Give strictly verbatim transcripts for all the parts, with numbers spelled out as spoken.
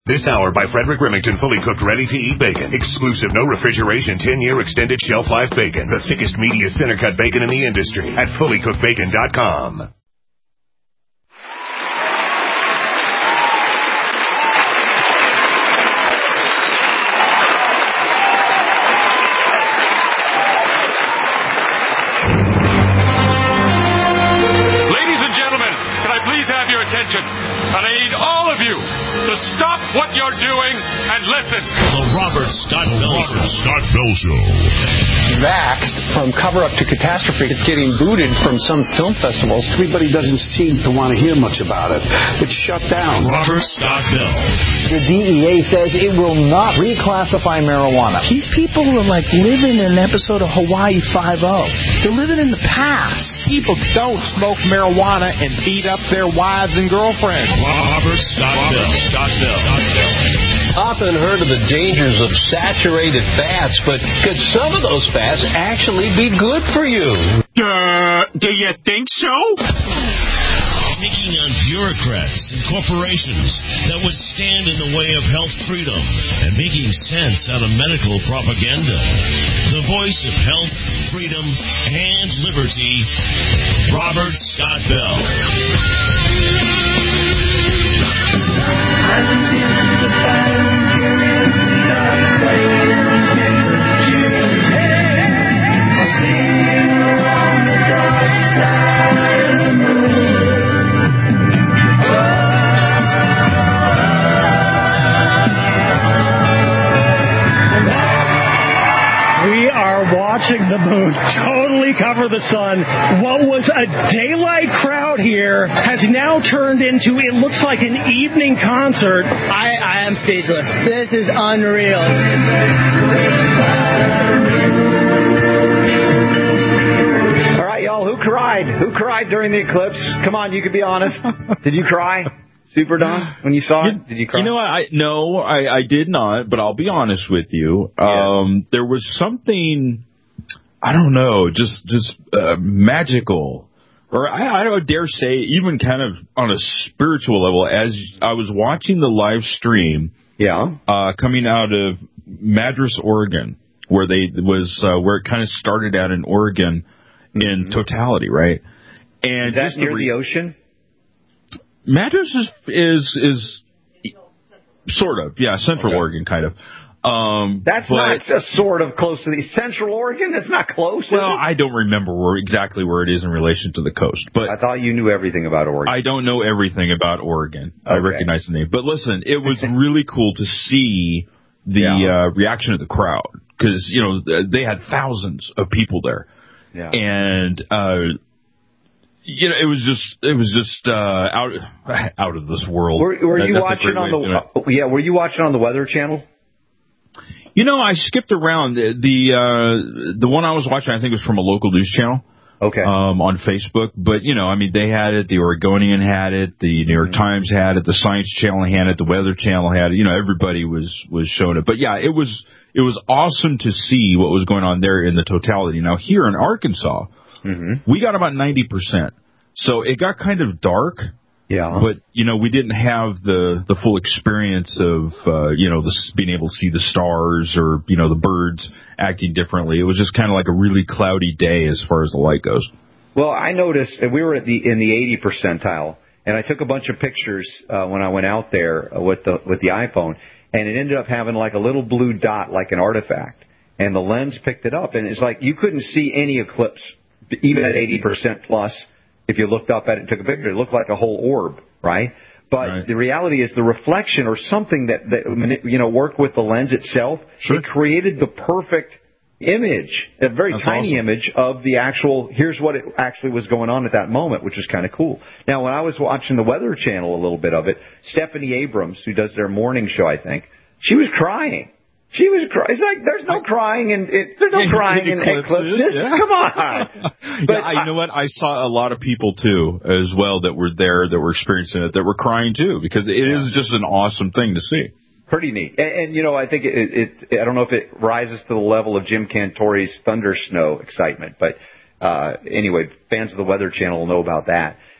This hour by Frederick Remington, fully cooked, ready-to-eat bacon. Exclusive, no refrigeration, ten-year extended shelf life bacon. The thickest, meatiest, center-cut bacon in the industry at fully cooked bacon dot com. Attention, and I need all of you to stop what you're doing and listen. The Robert Scott Bell Show. Scott Bell Show. Vaxxed from cover-up to catastrophe. It's getting booted from some film festivals. Everybody doesn't seem to want to hear much about it. It's shut down. Robert Scott Bell. The D E A says it will not reclassify marijuana. These people are like living in an episode of Hawaii Five-O. They're living in the past. People don't smoke marijuana and beat up their wives and girlfriends. Robert Scott Bell. Scott Bell. Often heard of the dangers of saturated fats, but could some of those fats actually be good for you? Uh, do you think so? Taking on bureaucrats and corporations that would stand in the way of health freedom and making sense out of medical propaganda. The voice of health, freedom, and liberty, Robert Scott Bell. Watching the moon totally cover the sun. What was a daylight crowd here has now turned into, it looks like an evening concert. I, I am speechless. This is unreal. All right, y'all, who cried? Who cried during the eclipse? Come on, you can be honest. Did you cry? Super Don, when you saw it, did you cry? You know what? I, no, I, I did not, but I'll be honest with you. Yeah. Um, there was something, I don't know, just just uh, magical, or I, I don't dare say, even kind of on a spiritual level, as I was watching the live stream, yeah, uh, coming out of Madras, Oregon, where they was uh, where it kind of started out in Oregon mm-hmm. in totality, right? And is that near the, re- the ocean? Madras is, is is sort of, yeah, Central okay. Oregon, kind of. Um, That's but, not just sort of close to the Central Oregon. That's not close. Well, I don't remember where exactly where it is in relation to the coast. But I thought you knew everything about Oregon. I don't know everything about Oregon. Okay. I recognize the name. But listen, it was really cool to see the yeah. uh, reaction of the crowd because you know they had thousands of people there, yeah. and. Uh, You know, it was just it was just uh, out out of this world. Were, were that, you watching on the uh, yeah? Were you watching on the Weather Channel? You know, I skipped around. The the, uh, the one I was watching, I think, was from a local news channel. Okay. Um, on Facebook, but you know, I mean, they had it. The Oregonian had it. The New York mm-hmm. Times had it. The Science Channel had it. The Weather Channel had it. You know, everybody was was showing it. But yeah, it was it was awesome to see what was going on there in the totality. Now here in Arkansas. Mm-hmm. We got about ninety percent. So it got kind of dark. Yeah. But, you know, we didn't have the, the full experience of, uh, you know, the, being able to see the stars or, you know, the birds acting differently. It was just kind of like a really cloudy day as far as the light goes. Well, I noticed that we were at the in the eighty percentile, and I took a bunch of pictures uh, when I went out there with the with the iPhone, and it ended up having like a little blue dot, like an artifact. And the lens picked it up, and it's like you couldn't see any eclipse. Even at eighty percent plus, if you looked up at it and took a picture, it looked like a whole orb, right? But right. the reality is the reflection or something that, that you know, worked with the lens itself, sure. it created the perfect image, a very That's tiny awesome. image of the actual, here's what it actually was going on at that moment, which is kind of cool. Now, when I was watching the Weather Channel, a little bit of it, Stephanie Abrams, who does their morning show, I think, she was crying. She was crying. It's like there's no crying in it, there's no crying in eclipses. Yeah. Come on. But yeah, I, you know what? I saw a lot of people too as well that were there that were experiencing it that were crying too because it yeah. is just an awesome thing to see. Pretty neat. And, and you know, I think it, it, it. I don't know if it rises to the level of Jim Cantori's Thunder Snow excitement, but uh, anyway, fans of the Weather Channel will know about that.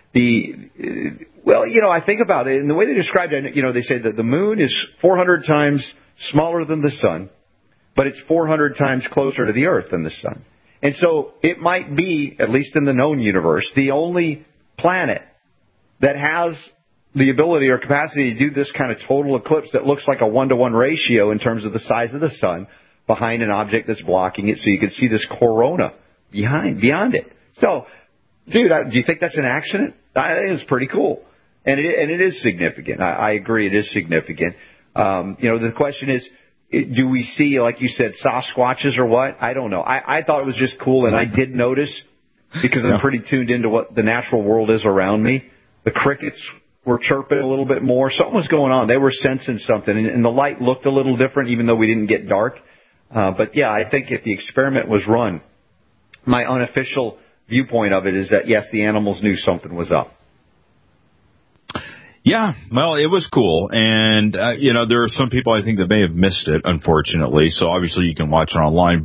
the uh, well, you know, I think about it, and the way they described it, you know, they say that the moon is four hundred times smaller than the sun, but it's four hundred times closer to the Earth than the sun. And so it might be, at least in the known universe, the only planet that has the ability or capacity to do this kind of total eclipse that looks like a one-to-one ratio in terms of the size of the sun behind an object that's blocking it, so you can see this corona behind, beyond it. So, dude, I, do you think that's an accident? I think it's pretty cool. And it, and it is significant. I, I agree it is significant. Um, you know, the question is, do we see, like you said, Sasquatches or what? I don't know. I, I thought it was just cool, and I did notice, because I'm pretty tuned into what the natural world is around me. The crickets were chirping a little bit more. Something was going on. They were sensing something, and, and the light looked a little different, even though we didn't get dark. Uh, but, yeah, I think if the experiment was run, my unofficial viewpoint of it is that, yes, the animals knew something was up. Yeah, well, it was cool. And, uh, you know, there are some people I think that may have missed it, unfortunately. So obviously you can watch it online.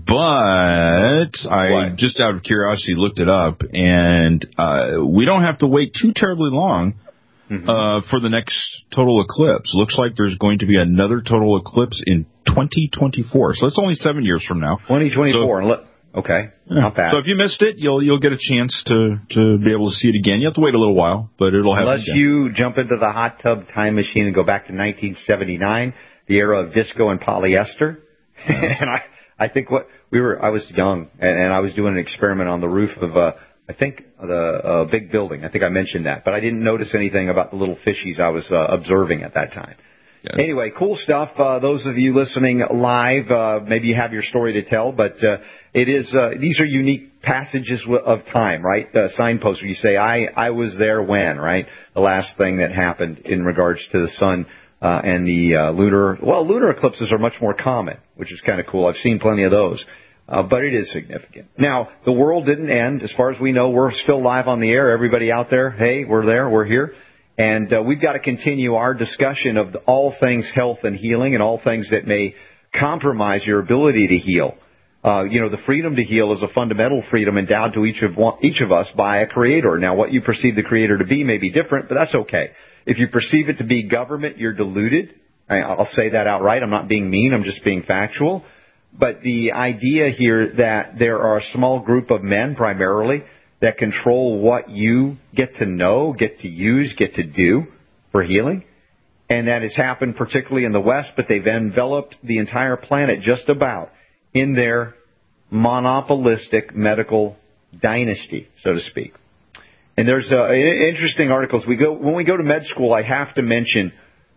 But I, what? just out of curiosity, looked it up. And uh, we don't have to wait too terribly long mm-hmm. uh, for the next total eclipse. Looks like there's going to be another total eclipse in twenty twenty-four. So it's only seven years from now. twenty twenty-four. So, okay, yeah. Not bad. So if you missed it, you'll you'll get a chance to, to be able to see it again. You have to wait a little while, but it'll happen Unless again. you jump into the hot tub time machine and go back to nineteen seventy-nine, the era of disco and polyester. and I, I think what we were, I was young, and, and I was doing an experiment on the roof of, uh, I think, the uh, big building. I think I mentioned that, but I didn't notice anything about the little fishies I was uh, observing at that time. Yeah. Anyway, cool stuff. Uh, those of you listening live, uh, maybe you have your story to tell, but uh, it is uh, these are unique passages of time, right? Uh, signposts where you say, I, I was there when, right? The last thing that happened in regards to the sun uh, and the uh, lunar, well, lunar eclipses are much more common, which is kind of cool. I've seen plenty of those, uh, but it is significant. Now, the world didn't end. As far as we know, we're still live on the air. Everybody out there, hey, we're there, we're here. And uh, we've got to continue our discussion of all things health and healing and all things that may compromise your ability to heal. Uh, you know, the freedom to heal is a fundamental freedom endowed to each of one, each of us by a creator. Now, what you perceive the creator to be may be different, but that's okay. If you perceive it to be government, you're deluded. I, I'll say that outright. I'm not being mean. I'm just being factual. But the idea here that there are a small group of men primarily that control what you get to know, get to use, get to do for healing. And that has happened particularly in the West, but they've enveloped the entire planet just about in their monopolistic medical dynasty, so to speak. And there's uh, interesting articles. We go when we go to med school, I have to mention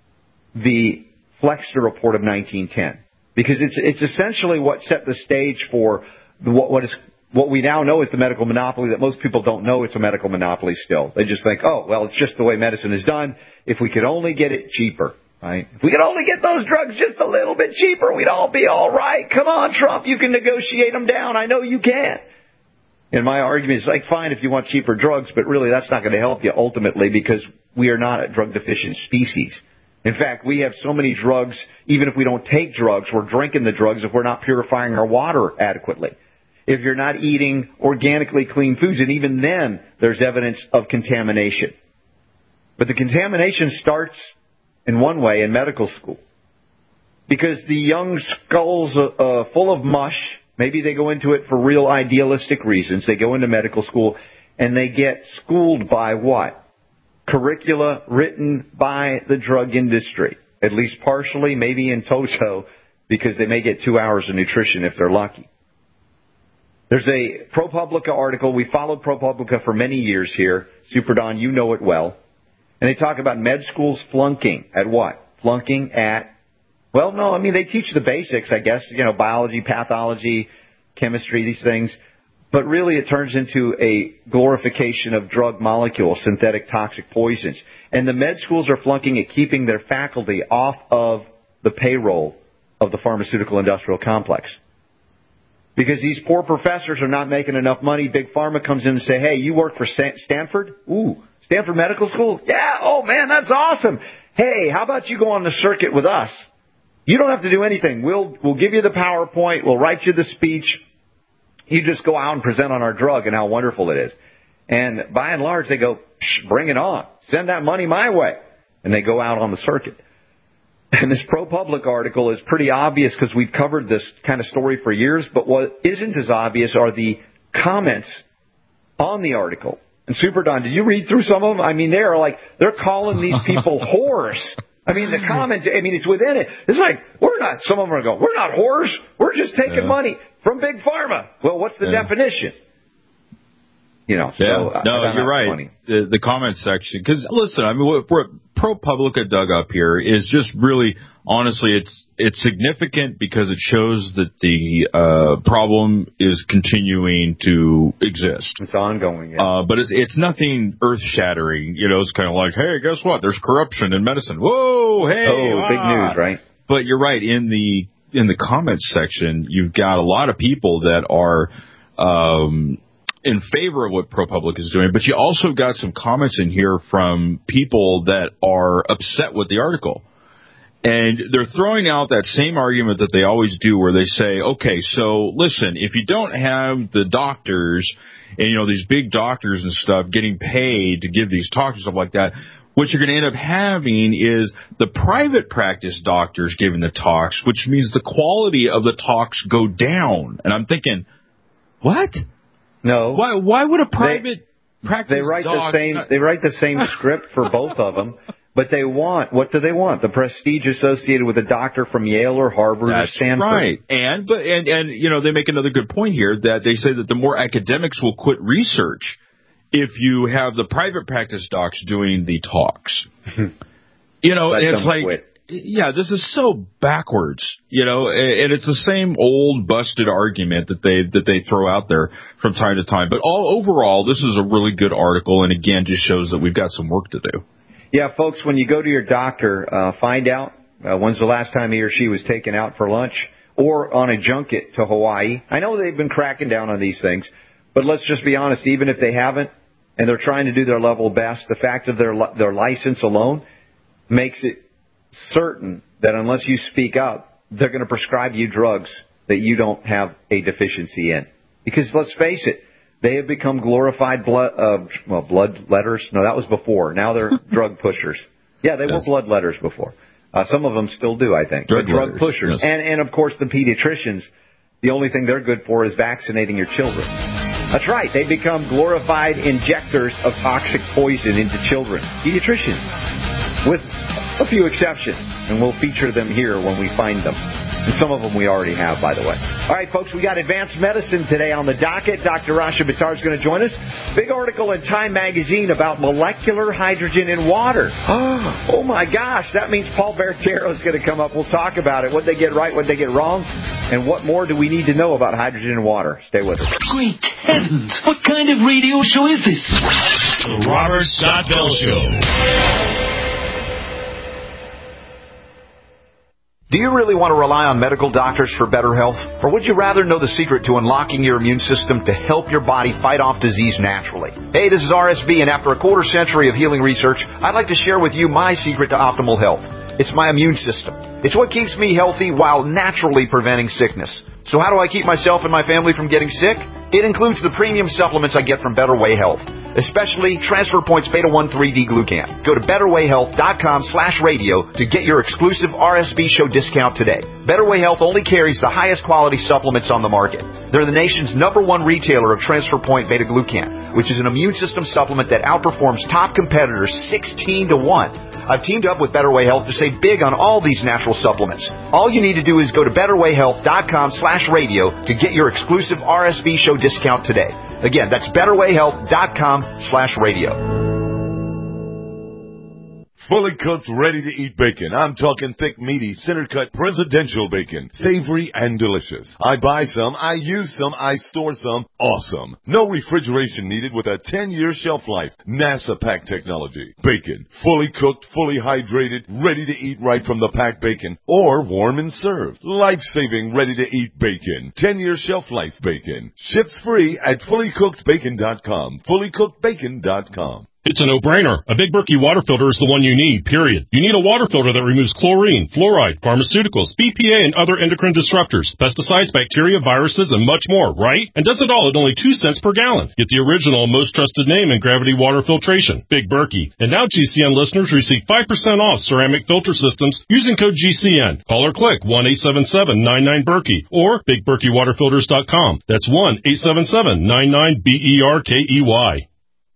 the Flexner Report of nineteen ten, because it's it's essentially what set the stage for what, what is What we now know is the medical monopoly that most people don't know it's a medical monopoly still. They just think, oh, well, it's just the way medicine is done. If we could only get it cheaper, right? If we could only get those drugs just a little bit cheaper, we'd all be all right. Come on, Trump, you can negotiate them down. I know you can. And my argument is, like, fine if you want cheaper drugs, but really that's not going to help you ultimately because we are not a drug-deficient species. In fact, we have so many drugs, even if we don't take drugs, we're drinking the drugs if we're not purifying our water adequately. If you're not eating organically clean foods, and even then there's evidence of contamination. But the contamination starts in one way in medical school. Because the young skulls uh, full of mush, maybe they go into it for real idealistic reasons. They go into medical school and they get schooled by what? Curricula written by the drug industry. At least partially, maybe in toto, because they may get two hours of nutrition if they're lucky. There's a ProPublica article. We followed ProPublica for many years here. Super Don, you know it well. And they talk about med schools flunking at what? Flunking at, well, no, I mean, they teach the basics, I guess, you know, biology, pathology, chemistry, these things. But really it turns into a glorification of drug molecules, synthetic toxic poisons. And the med schools are flunking at keeping their faculty off of the payroll of the pharmaceutical industrial complex. Because these poor professors are not making enough money. Big Pharma comes in and say, hey, you work for Stanford? Ooh, Stanford Medical School? Yeah, oh, man, that's awesome. Hey, how about you go on the circuit with us? You don't have to do anything. We'll we'll give you the PowerPoint. We'll write you the speech. You just go out and present on our drug and how wonderful it is. And by and large, they go, bring it on. Send that money my way. And they go out on the circuit. And this ProPublica article is pretty obvious because we've covered this kind of story for years. But what isn't as obvious are the comments on the article. And Super Don, did you read through some of them? I mean, they're like, they're calling these people whores. I mean, the comments, I mean, it's within it. It's like, we're not, some of them are going, we're not whores. We're just taking yeah. money from Big Pharma. Well, what's the yeah. definition? You know, yeah. so, no, you're right. The, the comment section, because listen, I mean, what, what ProPublica dug up here is just really, honestly, it's it's significant because it shows that the uh, problem is continuing to exist. It's ongoing, yeah. Uh, but it's it's nothing earth shattering. You know, it's kind of like, hey, guess what? There's corruption in medicine. Whoa, hey, oh, ah. big news, right? But you're right. In the in the comments section, you've got a lot of people that are. Um, in favor of what ProPublica is doing, but you also got some comments in here from people that are upset with the article. And they're throwing out that same argument that they always do where they say, okay, so listen, if you don't have the doctors and, you know, these big doctors and stuff getting paid to give these talks and stuff like that, what you're going to end up having is the private practice doctors giving the talks, which means the quality of the talks go down. And I'm thinking, what? No. Why? Why would a private they, practice they write dog the same? not... They write the same script for both of them, but they want what do they want? The prestige associated with a doctor from Yale or Harvard That's or Stanford. Right. And but and and you know they make another good point here that they say that the more academics will quit research if you have the private practice docs doing the talks. You know, and it's like. Quit. Yeah, this is so backwards, you know, and it's the same old busted argument that they that they throw out there from time to time. But all overall, this is a really good article, and again, just shows that we've got some work to do. Yeah, folks, when you go to your doctor, uh, find out uh, when's the last time he or she was taken out for lunch or on a junket to Hawaii. I know they've been cracking down on these things, but let's just be honest, even if they haven't, and they're trying to do their level best, the fact of their their license alone makes it certain that unless you speak up, they're going to prescribe you drugs that you don't have a deficiency in. Because let's face it, they have become glorified blood, uh, well, bloodletters. No, that was before. Now they're drug pushers. Yeah, they yes. were bloodletters before. Uh, some of them still do, I think. Drug, but drug pushers. Yes. And, and, of course, the pediatricians, the only thing they're good for is vaccinating your children. That's right. They become glorified injectors of toxic poison into children. Pediatricians. With a few exceptions, and we'll feature them here when we find them. And some of them we already have, by the way. All right, folks, we got advanced medicine today on the docket. Doctor Rasha Buttar is going to join us. Big article in Time Magazine about molecular hydrogen in water. Oh, my gosh. That means Paul Bertero is going to come up. We'll talk about it, what they get right, what they get wrong, and what more do we need to know about hydrogen in water. Stay with us. Great heavens. What kind of radio show is this? The Robert Scott Bell Show. Do you really want to rely on medical doctors for better health? Or would you rather know the secret to unlocking your immune system to help your body fight off disease naturally? Hey, this is R S V, and after a quarter century of healing research, I'd like to share with you my secret to optimal health. It's my immune system. It's what keeps me healthy while naturally preventing sickness. So how do I keep myself and my family from getting sick? It includes the premium supplements I get from Better Way Health, especially Transfer Points Beta one three D Glucan. Go to betterwayhealth.com slash radio to get your exclusive R S V show discount today. Better Way Health only carries the highest quality supplements on the market. They're the nation's number one retailer of Transfer Point Beta Glucan, which is an immune system supplement that outperforms top competitors sixteen to one. I've teamed up with Better Way Health to save big on all these natural supplements. All you need to do is go to betterwayhealth.com slash radio to get your exclusive R S V show discount today. Again, that's betterwayhealth.com slash radio. Fully cooked, ready-to-eat bacon. I'm talking thick, meaty, center-cut, presidential bacon. Savory and delicious. I buy some, I use some, I store some. Awesome. No refrigeration needed with a ten-year shelf life. NASA pack technology. Bacon. Fully cooked, fully hydrated, ready to eat right from the packed bacon. Or warm and served. Life-saving, ready-to-eat bacon. ten-year shelf life bacon. Ships free at fully cooked bacon dot com. fully cooked bacon dot com. It's a no-brainer. A Big Berkey water filter is the one you need, period. You need a water filter that removes chlorine, fluoride, pharmaceuticals, B P A, and other endocrine disruptors, pesticides, bacteria, viruses, and much more, right? And does it all at only two cents per gallon. Get the original, most trusted name in gravity water filtration, Big Berkey. And now G C N listeners receive five percent off ceramic filter systems using code G C N. Call or click one eight seven seven nine nine Berkey or big berkey water filters dot com. That's one eight seven seven nine nine B E R K E Y.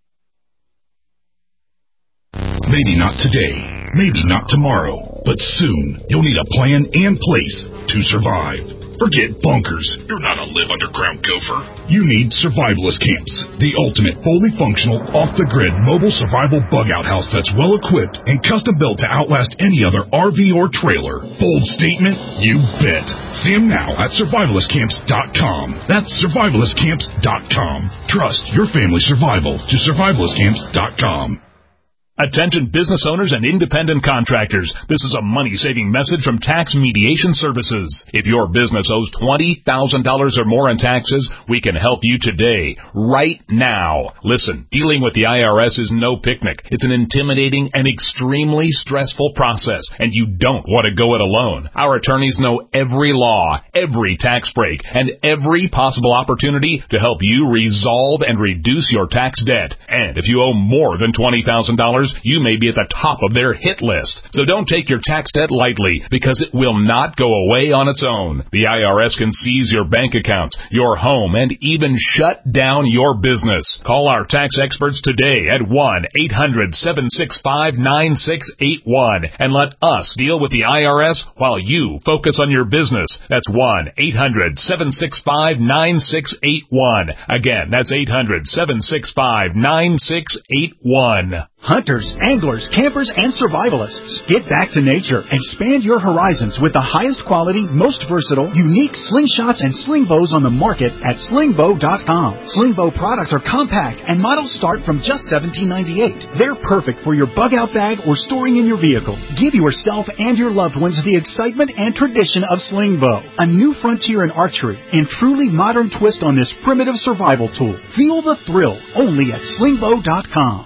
Maybe not today, maybe not tomorrow, but soon you'll need a plan and place to survive. Forget bunkers. You're not a live underground gopher. You need Survivalist Camps, the ultimate fully functional, off-the-grid mobile survival bug-out house that's well-equipped and custom-built to outlast any other R V or trailer. Bold statement? You bet. See them now at survivalist camps dot com. That's survivalist camps dot com. Trust your family's survival to survivalist camps dot com. Attention business owners and independent contractors. This is a money-saving message from Tax Mediation Services. If your business owes twenty thousand dollars or more in taxes, we can help you today, right now. Listen, dealing with the I R S is no picnic. It's an intimidating and extremely stressful process, and you don't want to go it alone. Our attorneys know every law, every tax break, and every possible opportunity to help you resolve and reduce your tax debt. And if you owe more than twenty thousand dollars, you may be at the top of their hit list. So don't take your tax debt lightly, because it will not go away on its own. The I R S can seize your bank account, your home, and even shut down your business. Call our tax experts today at one eight hundred seven six five nine six eight one and let us deal with the I R S while you focus on your business. That's one eight hundred seven six five nine six eight one. Again, that's eight hundred seven six five nine six eight one. Hunters, anglers, campers, and survivalists, get back to nature. Expand your horizons with the highest quality, most versatile, unique slingshots and sling bows on the market at sling bow dot com. Sling bow products are compact and models start from just seventeen ninety-eight. They're perfect for your bug-out bag or storing in your vehicle. Give yourself and your loved ones the excitement and tradition of sling bow, a new frontier in archery and truly modern twist on this primitive survival tool. Feel the thrill only at sling bow dot com.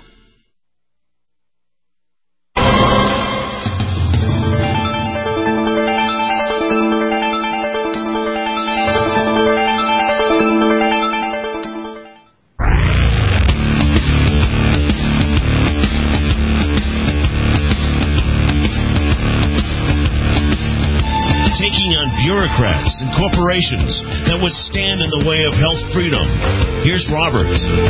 Bureaucrats and corporations that would stand in the way of health freedom. Here's Robert.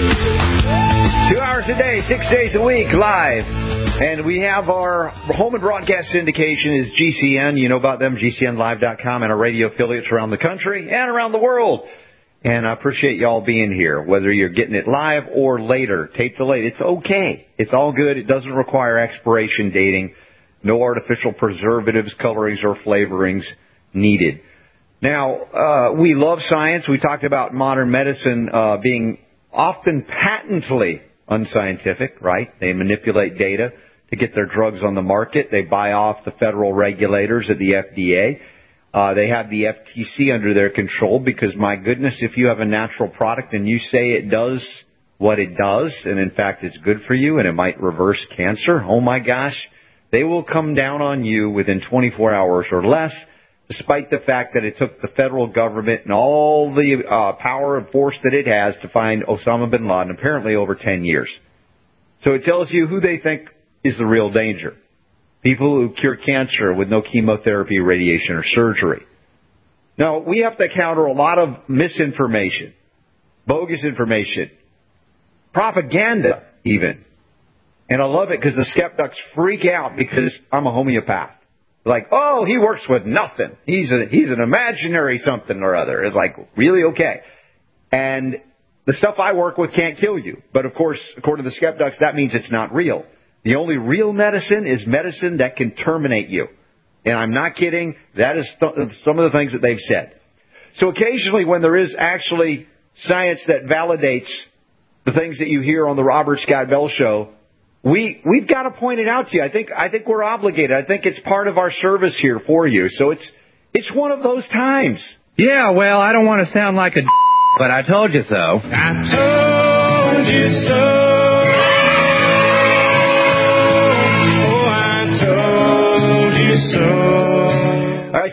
Two hours a day, six days a week, live. And we have our home and broadcast syndication is G C N. You know about them, G C N live dot com, and our radio affiliates around the country and around the world. And I appreciate y'all being here, whether you're getting it live or later, tape delayed. It's okay. It's all good. It doesn't require expiration dating. No artificial preservatives, colorings, or flavorings needed. Now, uh, we love science. We talked about modern medicine uh, being often patently unscientific, right? They manipulate data to get their drugs on the market. They buy off the federal regulators at the F D A. Uh, they have the F T C under their control because, my goodness, if you have a natural product and you say it does what it does, and in fact it's good for you and it might reverse cancer, oh my gosh, they will come down on you within twenty-four hours or less, despite the fact that it took the federal government and all the uh, power and force that it has to find Osama bin Laden, apparently over ten years. So it tells you who they think is the real danger. People who cure cancer with no chemotherapy, radiation, or surgery. Now, we have to counter a lot of misinformation, bogus information, propaganda even. And I love it because the skeptics freak out because I'm a homeopath. Like, oh, he works with nothing. He's a, he's an imaginary something or other. It's like, really? Okay. And the stuff I work with can't kill you. But, of course, according to the skeptics, that means it's not real. The only real medicine is medicine that can terminate you. And I'm not kidding. That is th- some of the things that they've said. So occasionally when there is actually science that validates the things that you hear on the Robert Scott Bell Show, We, we've got to point it out to you. I think, I think we're obligated. I think it's part of our service here for you. So it's, it's one of those times. Yeah, well, I don't want to sound like a d- but I told you so. I told you so.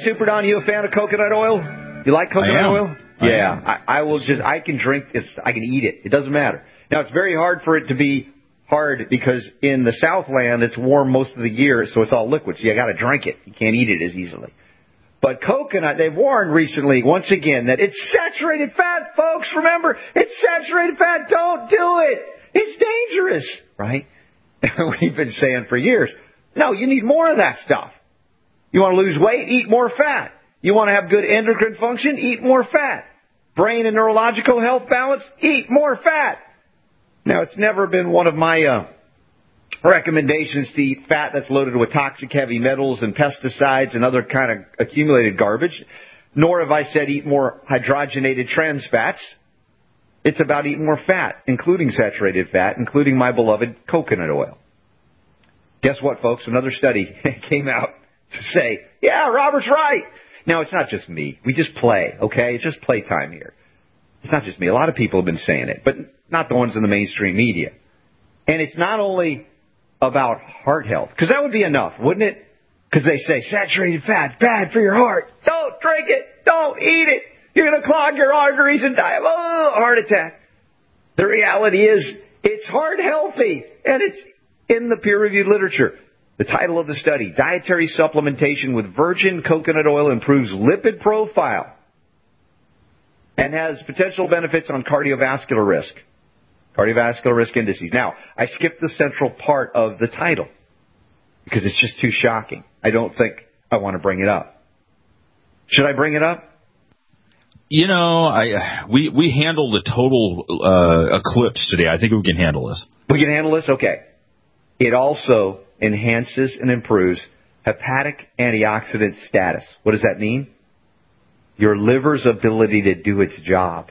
Super Don, you a fan of coconut oil? You like coconut oil? I yeah, am. I, I will just, I can drink this, I can eat it. It doesn't matter. Now, it's very hard for it to be hard because in the Southland, it's warm most of the year, so it's all liquid. So you got to drink it. You can't eat it as easily. But coconut, they've warned recently, once again, that it's saturated fat, folks. Remember, it's saturated fat. Don't do it. It's dangerous, right? We've been saying for years, no, you need more of that stuff. You want to lose weight? Eat more fat. You want to have good endocrine function? Eat more fat. Brain and neurological health balance? Eat more fat. Now, it's never been one of my uh, recommendations to eat fat that's loaded with toxic heavy metals and pesticides and other kind of accumulated garbage, nor have I said eat more hydrogenated trans fats. It's about eating more fat, including saturated fat, including my beloved coconut oil. Guess what, folks? Another study came out to say, yeah, Robert's right. Now, it's not just me. We just play, okay? It's just playtime here. It's not just me. A lot of people have been saying it, but not the ones in the mainstream media. And it's not only about heart health, because that would be enough, wouldn't it? Because they say saturated fat, bad for your heart. Don't drink it. Don't eat it. You're going to clog your arteries and die of oh, heart attack. The reality is it's heart healthy, and it's in the peer-reviewed literature. The title of the study, Dietary Supplementation with Virgin Coconut Oil Improves Lipid Profile and has potential benefits on cardiovascular risk. Cardiovascular risk indices. Now, I skipped the central part of the title because it's just too shocking. I don't think I want to bring it up. Should I bring it up? You know, I we we handled the total uh, eclipse today. I think we can handle this. We can handle this? Okay. It also enhances and improves hepatic antioxidant status. What does that mean? Your liver's ability to do its job.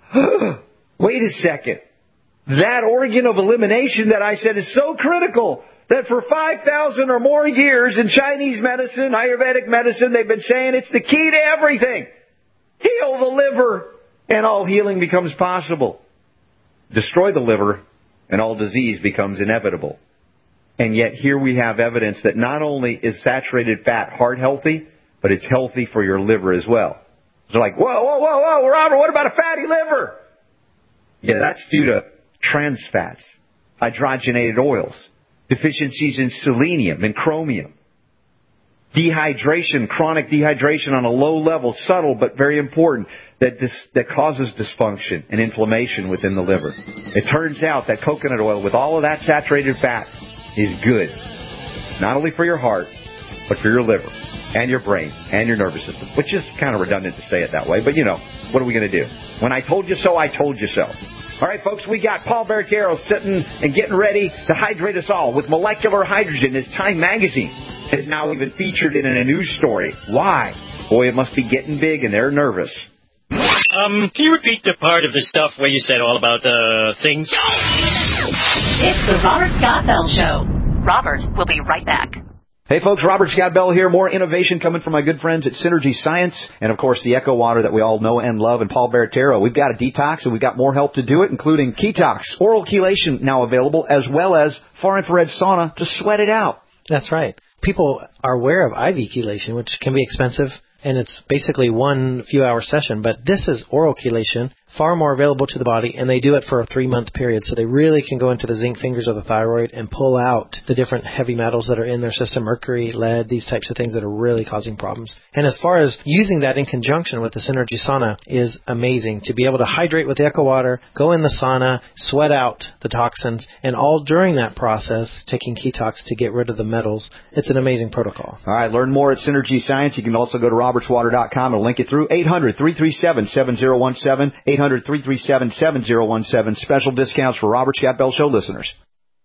Wait a second. That organ of elimination that I said is so critical that for five thousand or more years in Chinese medicine, Ayurvedic medicine, they've been saying it's the key to everything. Heal the liver and all healing becomes possible. Destroy the liver and all disease becomes inevitable. And yet here we have evidence that not only is saturated fat heart healthy, but it's healthy for your liver as well. They're like, whoa, whoa, whoa, whoa, Robert, what about a fatty liver? Yeah, that's due to trans fats, hydrogenated oils, deficiencies in selenium and chromium, dehydration, chronic dehydration on a low level, subtle but very important, that dis, that causes dysfunction and inflammation within the liver. It turns out that coconut oil with all of that saturated fat is good, not only for your heart, but for your liver and your brain and your nervous system, which is kind of redundant to say it that way, but you know, what are we going to do? When I told you so, I told you so. All right, folks, we got Paul Barricaro sitting and getting ready to hydrate us all with molecular hydrogen. As Time Magazine is now even featured in a news story. Why? Boy, it must be getting big, and they're nervous. Um, can you repeat the part of the stuff where you said all about uh, things? It's the Robert Scott Bell Show. Robert will be right back. Hey folks, Robert Scott Bell here. More innovation coming from my good friends at Synergy Science. And of course the Echo Water that we all know and love, and Paul Barricaro. We've got a detox and we've got more help to do it, including Ketox, oral chelation now available, as well as far infrared sauna to sweat it out. That's right. People are aware of I V chelation, which can be expensive, and it's basically one few hour session. But this is oral chelation, far more available to the body, and they do it for a three-month period. So they really can go into the zinc fingers of the thyroid and pull out the different heavy metals that are in their system, mercury, lead, these types of things that are really causing problems. And as far as using that in conjunction with the Synergy sauna is amazing. To be able to hydrate with the Echo Water, go in the sauna, sweat out the toxins, and all during that process, taking Ketox to get rid of the metals. It's an amazing protocol. All right, learn more at Synergy Science. You can also go to roberts water dot com and link it through eight hundred, three three seven, seven zero one seven, eight hundred, three three seven, seven zero one seven. Special discounts for Robert Scott Bell Show listeners.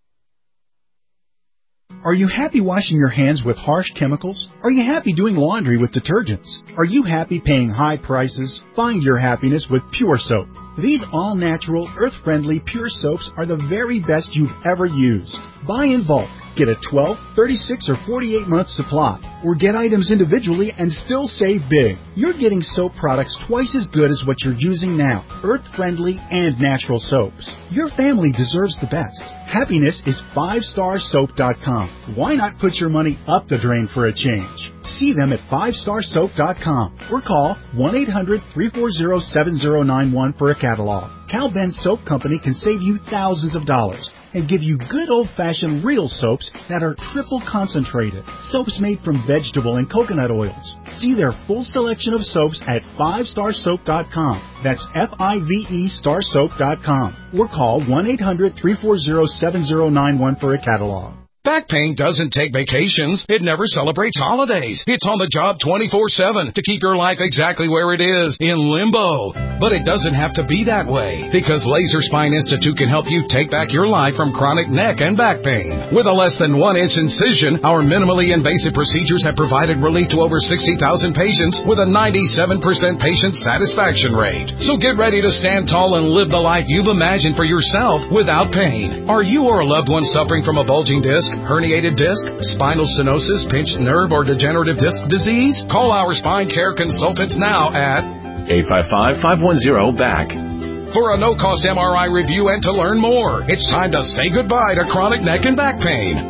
Are you happy washing your hands with harsh chemicals? Are you happy doing laundry with detergents? Are you happy paying high prices? Find your happiness with Pure Soap. These all-natural, earth-friendly Pure Soaps are the very best you've ever used. Buy in bulk. Get a twelve, thirty-six, or forty-eight month supply, or get items individually and still save big. You're getting soap products twice as good as what you're using now, earth-friendly and natural soaps. Your family deserves the best. Happiness is five star soap dot com. Why not put your money up the drain for a change? See them at five star soap dot com or call one eight hundred, three four zero, seven zero nine one for a catalog. Cal Ben Soap Company can save you thousands of dollars and give you good old-fashioned real soaps that are triple concentrated. Soaps made from vegetable and coconut oils. See their full selection of soaps at five star soap dot com. That's F I V E star soap dot com. Or call one eight hundred, three four zero, seven zero nine one for a catalog. Back pain doesn't take vacations. It never celebrates holidays. It's on the job twenty-four seven to keep your life exactly where it is, in limbo. But it doesn't have to be that way, because Laser Spine Institute can help you take back your life from chronic neck and back pain. With a less than one inch incision, our minimally invasive procedures have provided relief to over sixty thousand patients with a ninety-seven percent patient satisfaction rate. So get ready to stand tall and live the life you've imagined for yourself without pain. Are you or a loved one suffering from a bulging disc, herniated disc, spinal stenosis, pinched nerve, or degenerative disc disease? Call our spine care consultants now at eight five five, five one zero, B A C. For a no-cost M R I review and to learn more. It's time to say goodbye to chronic neck and back pain.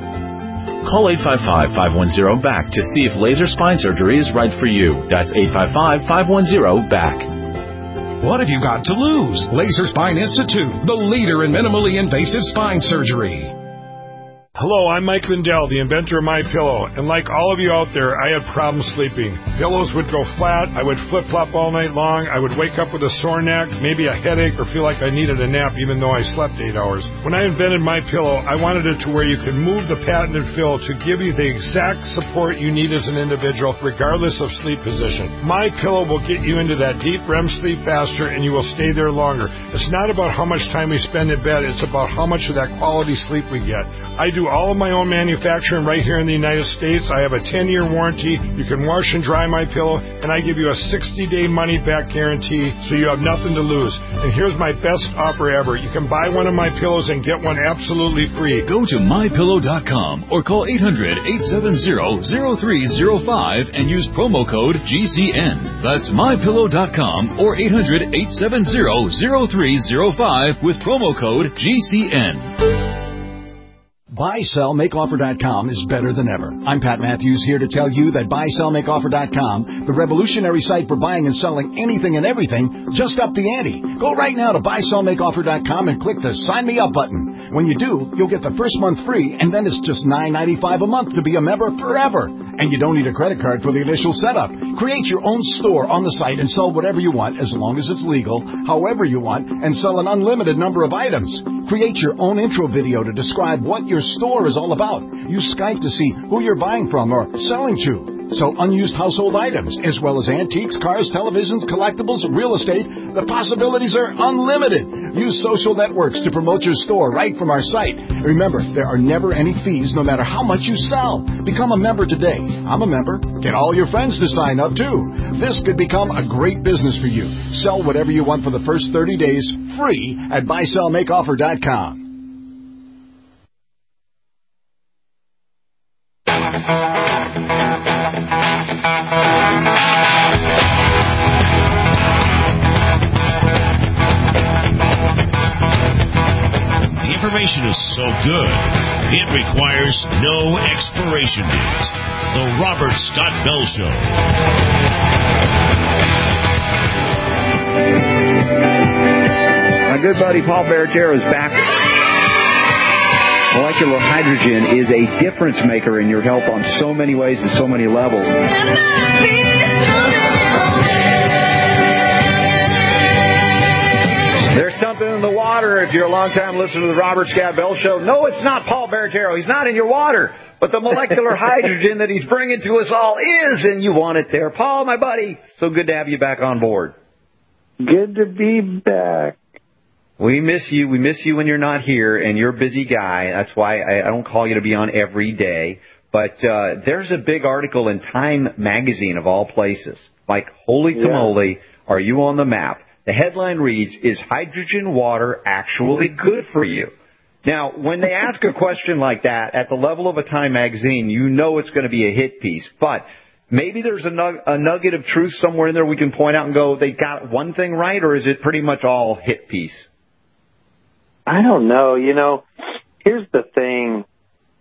Call eight five five, five one zero, B A C to see if laser spine surgery is right for you. That's eight five five, five one zero, B A C. What have you got to lose? Laser Spine Institute, the leader in minimally invasive spine surgery. Hello, I'm Mike Lindell, the inventor of MyPillow, and like all of you out there, I had problems sleeping. Pillows would go flat, I would flip-flop all night long, I would wake up with a sore neck, maybe a headache, or feel like I needed a nap even though I slept eight hours. When I invented MyPillow, I wanted it to where you could move the patented fill to give you the exact support you need as an individual, regardless of sleep position. MyPillow will get you into that deep R E M sleep faster, and you will stay there longer. It's not about how much time we spend in bed, it's about how much of that quality sleep we get. I do all of my own manufacturing right here in the United States. I have a ten-year warranty. You can wash and dry my pillow, and I give you a sixty-day money-back guarantee, so you have nothing to lose. And here's my best offer ever. You can buy one of my pillows and get one absolutely free. Go to my pillow dot com or call eight hundred, eight seven zero, zero three zero five and use promo code G C N. That's my pillow dot com or eight hundred, eight seven zero, zero three zero five with promo code G C N. buy sell make offer dot com is better than ever. I'm Pat Matthews, here to tell you that buy sell make offer dot com, the revolutionary site for buying and selling anything and everything, just upped the ante. Go right now to buy sell make offer dot com and click the Sign Me Up button. When you do, you'll get the first month free, and then it's just nine ninety-five a month to be a member forever. And you don't need a credit card for the initial setup. Create your own store on the site and sell whatever you want, as long as it's legal, however you want, and sell an unlimited number of items. Create your own intro video to describe what your store is all about. Use Skype to see who you're buying from or selling to. So unused household items, as well as antiques, cars, televisions, collectibles, real estate, the possibilities are unlimited. Use social networks to promote your store right from our site. Remember, there are never any fees no matter how much you sell. Become a member today. I'm a member. Get all your friends to sign up too. This could become a great business for you. Sell whatever you want for the first thirty days free at buy sell make offer dot com. The information is so good, it requires no expiration date. The Robert Scott Bell Show. My good buddy Paul Barrett-Jarreau is back. Molecular hydrogen is a difference maker in your health on so many ways and so many levels. There's something in the water if you're a long-time listener to the Robert Scott Bell Show. No, it's not Paul Barrett-Jarreau. He's not in your water. But the molecular hydrogen that he's bringing to us all is, and you want it there. Paul, my buddy, so good to have you back on board. Good to be back. We miss you. We miss you when you're not here, and you're a busy guy. That's why I, I don't call you to be on every day. But uh, there's a big article in Time magazine, of all places. Like, holy tamale, yeah. Are you on the map? The headline reads, is hydrogen water actually good for you? Now, when they ask a question like that at the level of a Time magazine, you know it's going to be a hit piece. But maybe there's a, nug- a nugget of truth somewhere in there we can point out and go, they got one thing right, or is it pretty much all hit piece? I don't know. You know, here's the thing.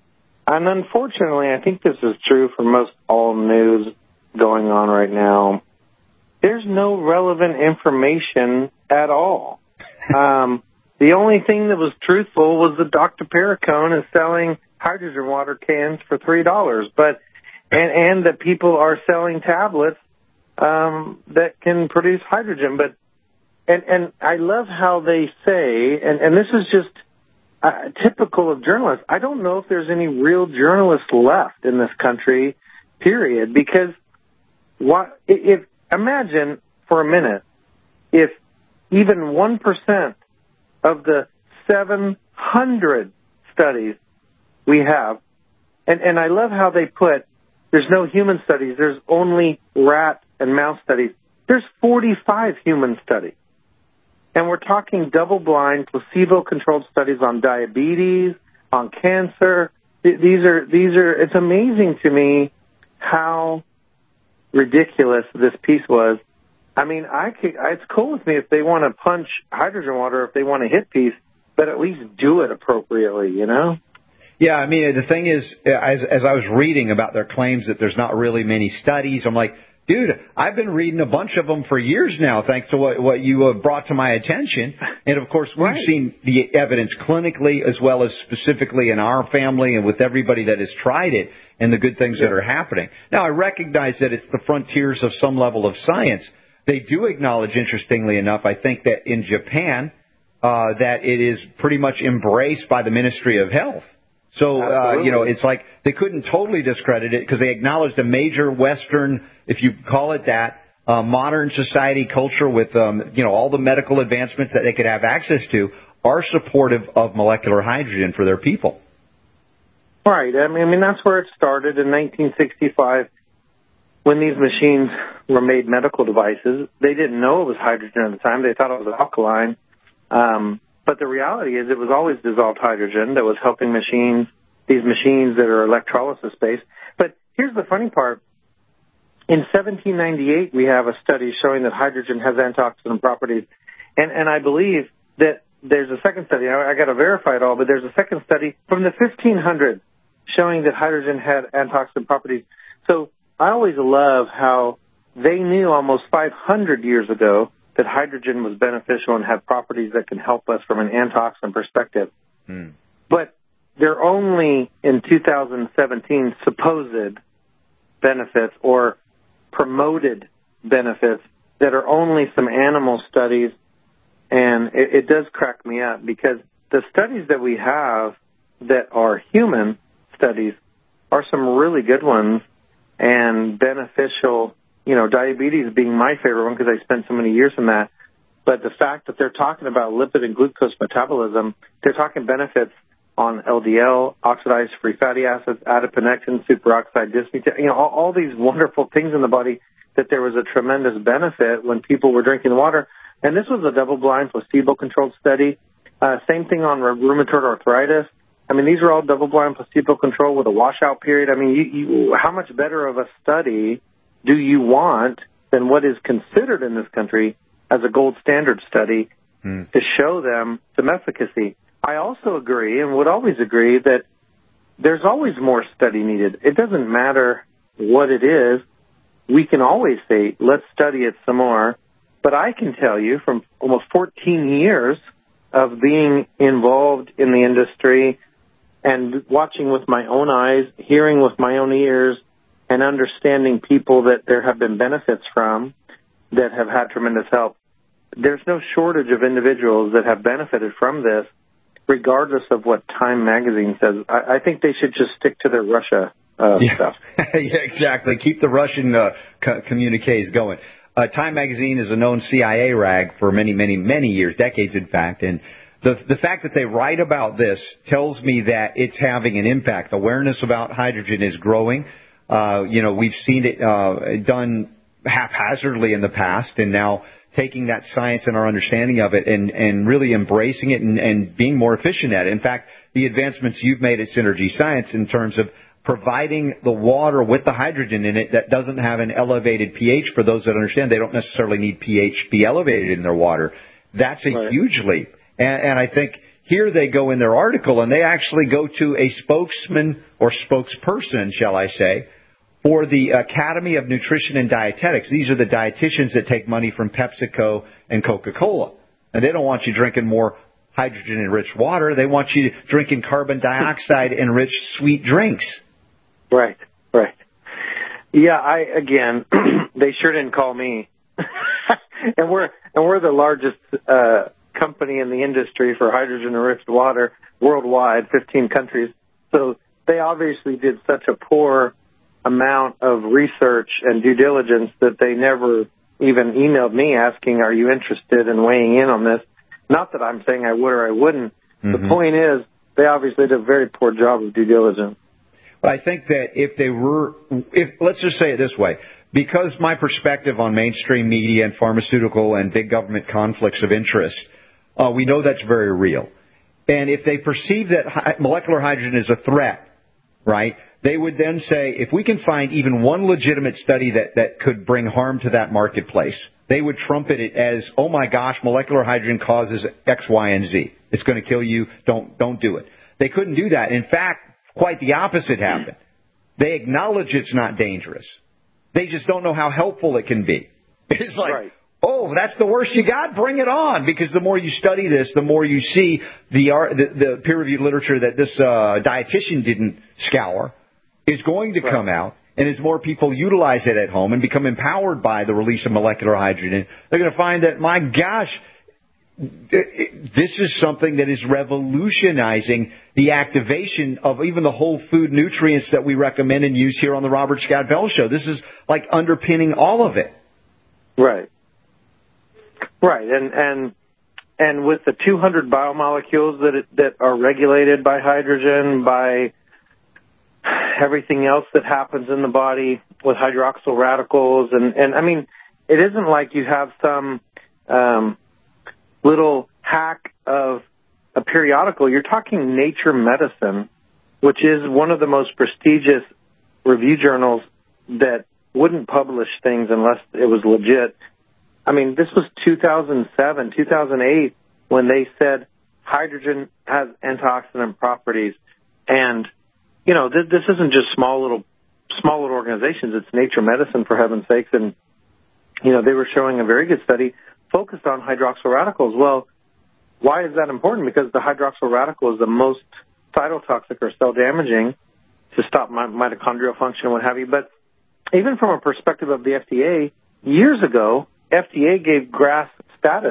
And unfortunately, I think this is true for most all news going on right now. There's no relevant information at all. Um, the only thing that was truthful was that Doctor Perricone is selling hydrogen water cans for three dollars, but and and that people are selling tablets um, that can produce hydrogen. But and and I love how they say, and and this is just uh, typical of journalists. I don't know if there's any real journalists left in this country, period. Because what if imagine for a minute if even one percent of the seven hundred studies we have, and, and I love how they put, there's no human studies, there's only rat and mouse studies. There's forty-five human studies. And we're talking double-blind, placebo-controlled studies on diabetes, on cancer. These are, these are, it's amazing to me how ridiculous this piece was. I mean, I could, it's cool with me if they want to punch hydrogen water, if they want to hit piece, but at least do it appropriately, you know? Yeah, I mean, the thing is, as, as I was reading about their claims that there's not really many studies, I'm like, dude, I've been reading a bunch of them for years now, thanks to what, what you have brought to my attention. And, of course, we've right. seen the evidence clinically as well as specifically in our family and with everybody that has tried it and the good things yeah. that are happening. Now, I recognize that it's the frontiers of some level of science. They do acknowledge, interestingly enough, I think that in Japan, uh, that it is pretty much embraced by the Ministry of Health. So, uh, you know, it's like they couldn't totally discredit it because they acknowledged a major Western, if you call it that, uh, modern society culture with, um, you know, all the medical advancements that they could have access to are supportive of molecular hydrogen for their people. Right. I mean, I mean that's where it started in nineteen sixty-five when these machines were made medical devices. They didn't know it was hydrogen at the time. They thought it was alkaline. Um But the reality is it was always dissolved hydrogen that was helping machines, these machines that are electrolysis based. But here's the funny part. In seventeen ninety-eight, we have a study showing that hydrogen has antioxidant properties. And, and I believe that there's a second study. I, I got to verify it all, but there's a second study from the fifteen hundreds showing that hydrogen had antioxidant properties. So I always love how they knew almost five hundred years ago that hydrogen was beneficial and had properties that can help us from an antioxidant perspective. Mm. But they're only, in two thousand seventeen, supposed benefits or promoted benefits that are only some animal studies. And it, it does crack me up because the studies that we have that are human studies are some really good ones and beneficial. You know, diabetes being my favorite one because I spent so many years in that. But the fact that they're talking about lipid and glucose metabolism, they're talking benefits on L D L, oxidized free fatty acids, adiponectin, superoxide dismutase, you know, all, all these wonderful things in the body that there was a tremendous benefit when people were drinking the water. And this was a double-blind, placebo-controlled study. Uh, same thing on rheumatoid arthritis. I mean, these are all double-blind, placebo-controlled with a washout period. I mean, you, you, how much better of a study do you want than what is considered in this country as a gold standard study hmm. to show them some efficacy? I also agree and would always agree that there's always more study needed. It doesn't matter what it is. We can always say, let's study it some more. But I can tell you from almost fourteen years of being involved in the industry and watching with my own eyes, hearing with my own ears, and understanding people that there have been benefits from that have had tremendous help. There's no shortage of individuals that have benefited from this, regardless of what Time Magazine says. I, I think they should just stick to their Russia uh, yeah. stuff. Yeah, exactly. Keep the Russian uh, co- communiques going. Uh, Time Magazine is a known C I A rag for many, many, many years, decades, in fact, and the the fact that they write about this tells me that it's having an impact. Awareness about hydrogen is growing. Uh, you know, we've seen it uh, done haphazardly in the past, and now taking that science and our understanding of it and, and really embracing it and, and being more efficient at it. In fact, the advancements you've made at Synergy Science in terms of providing the water with the hydrogen in it that doesn't have an elevated pH, for those that understand, they don't necessarily need pH be elevated in their water. That's a right. huge leap. And, and I think here they go in their article, and they actually go to a spokesman or spokesperson, shall I say, for the Academy of Nutrition and Dietetics. These are the dietitians that take money from PepsiCo and Coca-Cola. And they don't want you drinking more hydrogen-enriched water. They want you drinking carbon dioxide-enriched sweet drinks. Right, right. Yeah, I again, they sure didn't call me. and we're and we're the largest uh, company in the industry for hydrogen-enriched water worldwide, fifteen countries. So they obviously did such a poor amount of research and due diligence that they never even emailed me asking, are you interested in weighing in on this? Not that I'm saying I would or I wouldn't. Mm-hmm. The point is, they obviously did a very poor job of due diligence. Well, I think that if they were, if let's just say it this way, because my perspective on mainstream media and pharmaceutical and big government conflicts of interest, uh, we know that's very real. And if they perceive that hi- molecular hydrogen is a threat, right, they would then say, if we can find even one legitimate study that, that could bring harm to that marketplace, they would trumpet it as, oh my gosh, molecular hydrogen causes X, Y, and Z. It's going to kill you. Don't, don't do it. They couldn't do that. In fact, quite the opposite happened. They acknowledge it's not dangerous. They just don't know how helpful it can be. It's like, right. Oh, that's the worst you got? Bring it on. Because the more you study this, the more you see the, the, the peer-reviewed literature that this uh, dietitian didn't scour is going to right. come out. And as more people utilize it at home and become empowered by the release of molecular hydrogen, they're going to find that, my gosh, this is something that is revolutionizing the activation of even the whole food nutrients that we recommend and use here on the Robert Scott Bell Show. This is like underpinning all of it. Right. Right. And and and with the two hundred biomolecules that it, that are regulated by hydrogen, by everything else that happens in the body with hydroxyl radicals, and, and I mean, it isn't like you have some um, little hack of a periodical. You're talking Nature Medicine, which is one of the most prestigious review journals that wouldn't publish things unless it was legit. I mean, this was two thousand seven, two thousand eight, when they said hydrogen has antioxidant properties. And, you know, th- this isn't just small little, small little organizations. It's Nature Medicine, for heaven's sakes. And, you know, they were showing a very good study focused on hydroxyl radicals. Well, why is that important? Because the hydroxyl radical is the most cytotoxic or cell damaging to stop my- mitochondrial function and what have you. But even from a perspective of the F D A, years ago, F D A gave GRAS status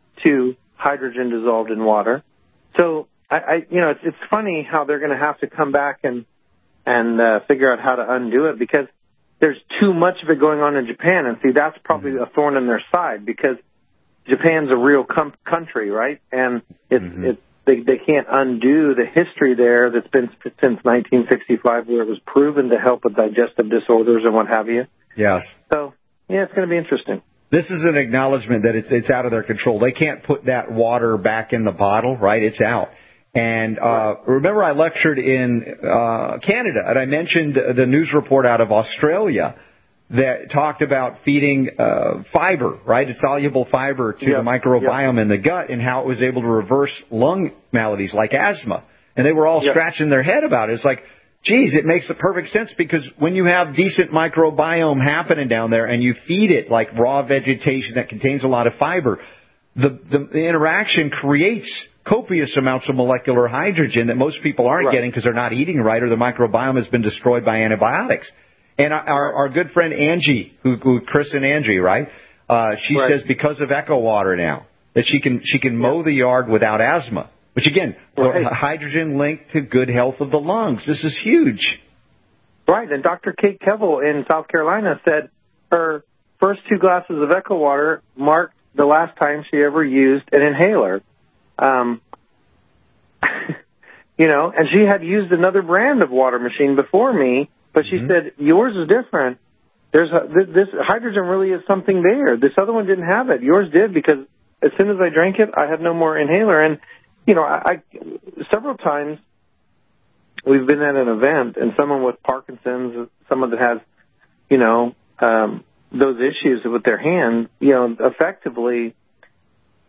to hydrogen dissolved in water. So, I, I you know, it's, it's funny how they're going to have to come back and and uh, figure out how to undo it, because there's too much of it going on in Japan. And see, that's probably a thorn in their side, because Japan's a real com- country, right? And it's, mm-hmm. it's they, they can't undo the history there that's been since nineteen sixty-five, where it was proven to help with digestive disorders and what have you. Yes. So, yeah, it's going to be interesting. This is an acknowledgement that it's, it's out of their control. They can't put that water back in the bottle, right? It's out. And uh, remember, I lectured in uh, Canada, and I mentioned the news report out of Australia that talked about feeding uh, fiber, right? A soluble fiber to yep. the microbiome yep. in the gut, and how it was able to reverse lung maladies like asthma. And they were all yep. scratching their head about it. It's like, geez, it makes a perfect sense, because when you have decent microbiome happening down there and you feed it like raw vegetation that contains a lot of fiber, the, the, the interaction creates copious amounts of molecular hydrogen that most people aren't right. getting because they're not eating right, or the microbiome has been destroyed by antibiotics. And our, our good friend Angie, who, who Chris and Angie, right? Uh, she right. says because of Echo Water now that she can she can mow the yard without asthma. Which, again, right. hydrogen linked to good health of the lungs. This is huge. Right. And Doctor Kate Kevel in South Carolina said her first two glasses of Echo Water marked the last time she ever used an inhaler. Um, you know, and she had used another brand of water machine before me, but she mm-hmm. said, yours is different. There's a, this, this hydrogen really is something there. This other one didn't have it. Yours did, because as soon as I drank it, I had no more inhaler. And You know, I, I several times we've been at an event, and someone with Parkinson's, someone that has, you know, um, those issues with their hand, you know, effectively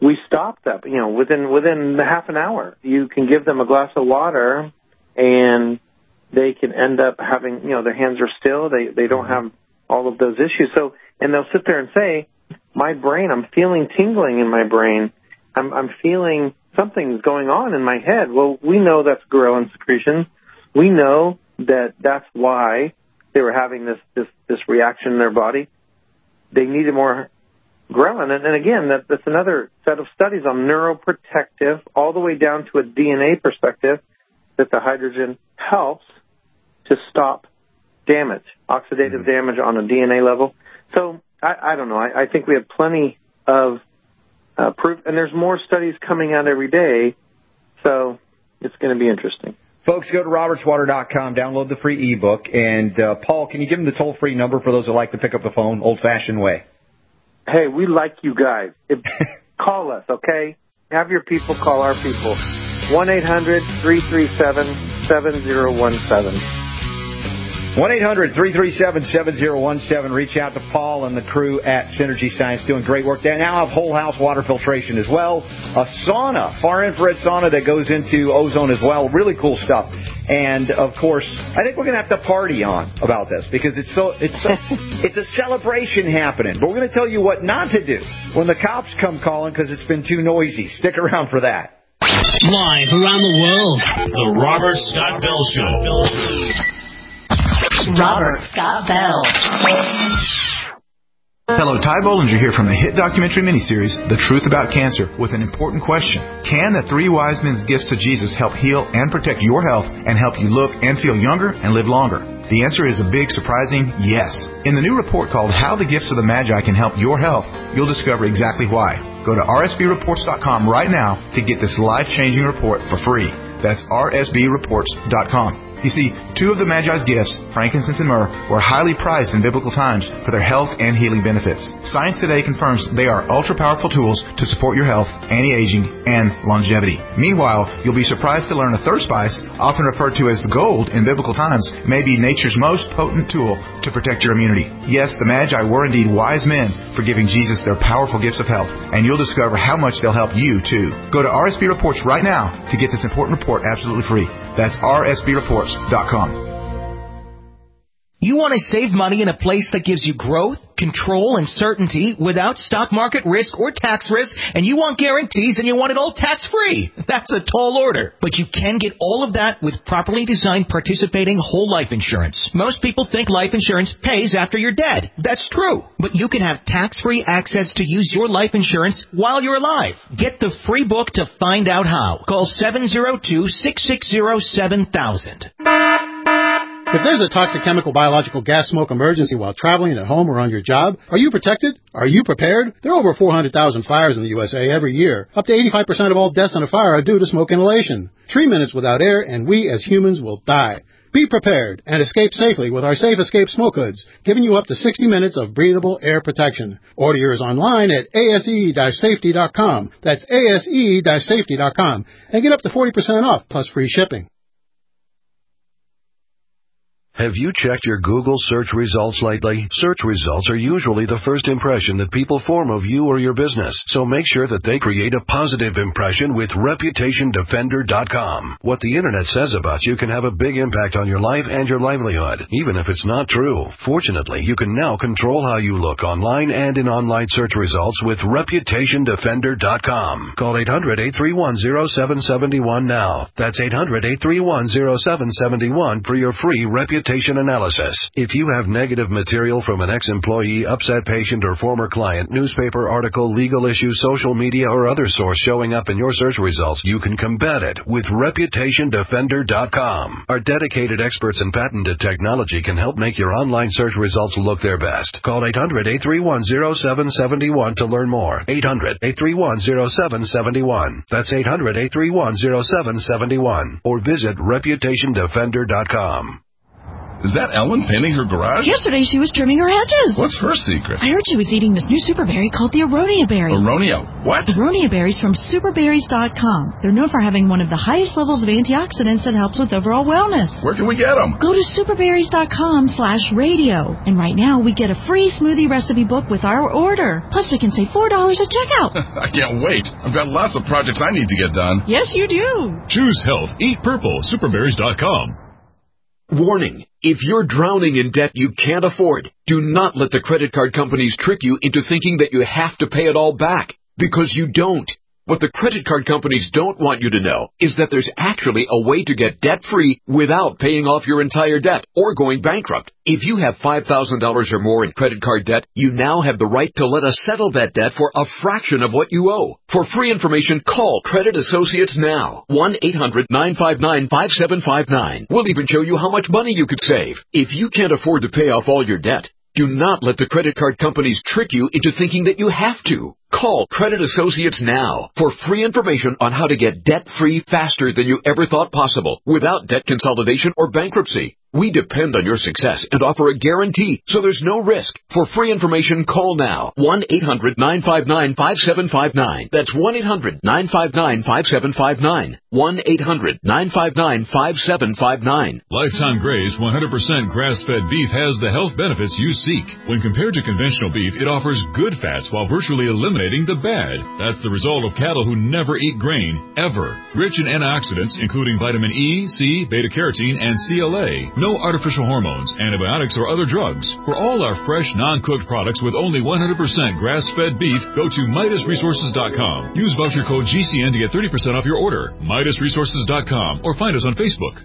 we stop that. You know, within within half an hour, you can give them a glass of water, and they can end up having, you know, their hands are still. They they don't have all of those issues. So, and they'll sit there and say, my brain, I'm feeling tingling in my brain. I'm, I'm feeling something's going on in my head. Well, we know that's ghrelin secretion. We know that that's why they were having this, this, this reaction in their body. They needed more ghrelin. And, and again, that, that's another set of studies on neuroprotective, all the way down to a D N A perspective, that the hydrogen helps to stop damage, oxidative damage on a D N A level. So I, I don't know. I, I think we have plenty of uh, proof, and there's more studies coming out every day, so it's going to be interesting. Folks, go to roberts water dot com, download the free ebook, and uh, Paul, can you give them the toll-free number for those that like to pick up the phone, old-fashioned way? Hey, we like you guys. If, call us, okay? Have your people call our people. one eight hundred three three seven seven zero one seven. one eight hundred three three seven seven zero one seven. Reach out to Paul and the crew at Synergy Science, doing great work. They now have whole house water filtration as well. A sauna, far infrared sauna that goes into ozone as well. Really cool stuff. And of course, I think we're going to have to party on about this because it's so it's so, it's a celebration happening. But we're going to tell you what not to do when the cops come calling because it's been too noisy. Stick around for that. Live around the world, the Robert Scott Bell Show. Robert Scott Bell. Hello, Ty Bollinger here from the hit documentary miniseries, The Truth About Cancer, with an important question. Can the three wise men's gifts to Jesus help heal and protect your health and help you look and feel younger and live longer? The answer is a big, surprising yes. In the new report called How the Gifts of the Magi Can Help Your Health, you'll discover exactly why. Go to r s b reports dot com right now to get this life-changing report for free. That's r s b reports dot com. You see, two of the Magi's gifts, frankincense and myrrh, were highly prized in biblical times for their health and healing benefits. Science today confirms they are ultra-powerful tools to support your health, anti-aging, and longevity. Meanwhile, you'll be surprised to learn a third spice, often referred to as gold in biblical times, may be nature's most potent tool to protect your immunity. Yes, the Magi were indeed wise men for giving Jesus their powerful gifts of health, and you'll discover how much they'll help you, too. Go to R S B Reports right now to get this important report absolutely free. That's r s b reports dot com. You want to save money in a place that gives you growth, control, and certainty without stock market risk or tax risk, and you want guarantees and you want it all tax-free. That's a tall order. But you can get all of that with properly designed participating whole life insurance. Most people think life insurance pays after you're dead. That's true. But you can have tax-free access to use your life insurance while you're alive. Get the free book to find out how. Call seven zero two, six six zero, seven thousand. If there's a toxic chemical, biological, gas, smoke emergency while traveling at home or on your job, are you protected? Are you prepared? There are over four hundred thousand fires in the U S A every year. Up to eighty-five percent of all deaths in a fire are due to smoke inhalation. Three minutes without air and we as humans will die. Be prepared and escape safely with our Safe Escape Smoke Hoods, giving you up to sixty minutes of breathable air protection. Order yours online at A S E safety dot com. That's A S E safety dot com. And get up to forty percent off plus free shipping. Have you checked your Google search results lately? Search results are usually the first impression that people form of you or your business, so make sure that they create a positive impression with reputation defender dot com. What the Internet says about you can have a big impact on your life and your livelihood, even if it's not true. Fortunately, you can now control how you look online and in online search results with reputation defender dot com. Call eight hundred, eight three one, zero seven seven one now. That's eight hundred, eight three one, zero seven seven one for your free reputation analysis. If you have negative material from an ex-employee, upset patient, or former client, newspaper article, legal issue, social media, or other source showing up in your search results, you can combat it with reputation defender dot com. Our dedicated experts in patented technology can help make your online search results look their best. Call eight hundred, eight three one, zero seven seven one to learn more. eight hundred, eight three one, zero seven seven one. That's eight hundred, eight three one, zero seven seven one. Or visit reputation defender dot com. Is that Ellen painting her garage? Yesterday she was trimming her hedges. What's her secret? I heard she was eating this new super berry called the Aronia berry. Aronia? What? Aronia berries from super berries dot com. They're known for having one of the highest levels of antioxidants that helps with overall wellness. Where can we get them? Go to super berries dot com slash radio. And right now we get a free smoothie recipe book with our order. Plus we can save four dollars at checkout. I can't wait. I've got lots of projects I need to get done. Yes, you do. Choose health. Eat purple. super berries dot com. Warning. If you're drowning in debt you can't afford, do not let the credit card companies trick you into thinking that you have to pay it all back, because you don't. What the credit card companies don't want you to know is that there's actually a way to get debt-free without paying off your entire debt or going bankrupt. If you have five thousand dollars or more in credit card debt, you now have the right to let us settle that debt for a fraction of what you owe. For free information, call Credit Associates now. one eight hundred nine five nine five seven five nine. We'll even show you how much money you could save. If you can't afford to pay off all your debt, do not let the credit card companies trick you into thinking that you have to. Call Credit Associates now for free information on how to get debt-free faster than you ever thought possible without debt consolidation or bankruptcy. We depend on your success and offer a guarantee, so there's no risk. For free information, call now. one eight hundred nine five nine five seven five nine. That's one eight hundred nine five nine five seven five nine. one eight hundred nine five nine five seven five nine. Lifetime Graze one hundred percent grass-fed beef has the health benefits you seek. When compared to conventional beef, it offers good fats while virtually eliminating the bad. That's the result of cattle who never eat grain, ever. Rich in antioxidants, including vitamin E, C, beta-carotene, and C L A. No artificial hormones, antibiotics, or other drugs. For all our fresh, non-cooked products with only one hundred percent grass-fed beef, go to Midas Resources dot com. Use voucher code G C N to get thirty percent off your order. Midas Resources dot com or find us on Facebook.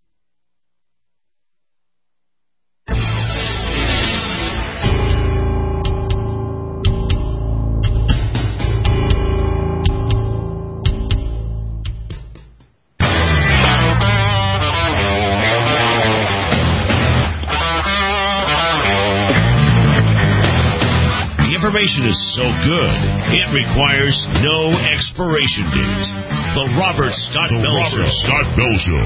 Information is so good, it requires no expiration date. The Robert Scott the Bell Robert Show. Scott Bell Show.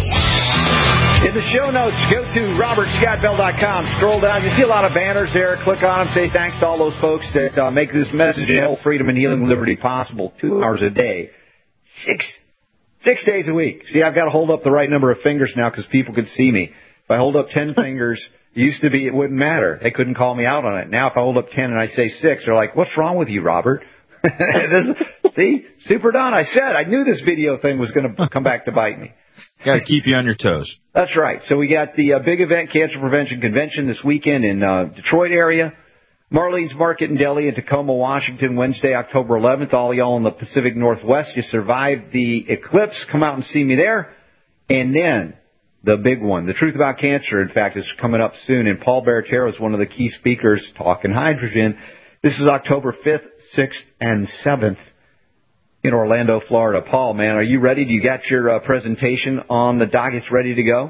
In the show notes, go to robert scott bell dot com. Scroll down. You see a lot of banners there. Click on them. Say thanks to all those folks that uh, make this message of health, freedom, and healing liberty possible. Two hours a day. Six, six days a week. See, I've got to hold up the right number of fingers now because people can see me. If I hold up ten fingers, it used to be it wouldn't matter. They couldn't call me out on it. Now if I hold up ten and I say six, they're like, what's wrong with you, Robert? this, see, Super Don, I said, I knew this video thing was going to come back to bite me. Got to keep you on your toes. That's right. So we got the uh, big event, Cancer Prevention Convention, this weekend in uh, Detroit area. Marlene's Market in Delhi in Tacoma, Washington, Wednesday, October eleventh. All y'all in the Pacific Northwest, you survived the eclipse. Come out and see me there. And then the big one, the truth about cancer, in fact, is coming up soon. And Paul Baratero is one of the key speakers talking hydrogen. This is October fifth, sixth, and seventh in Orlando, Florida. Paul, man, are you ready? Do you got your uh, presentation on the dockets ready to go?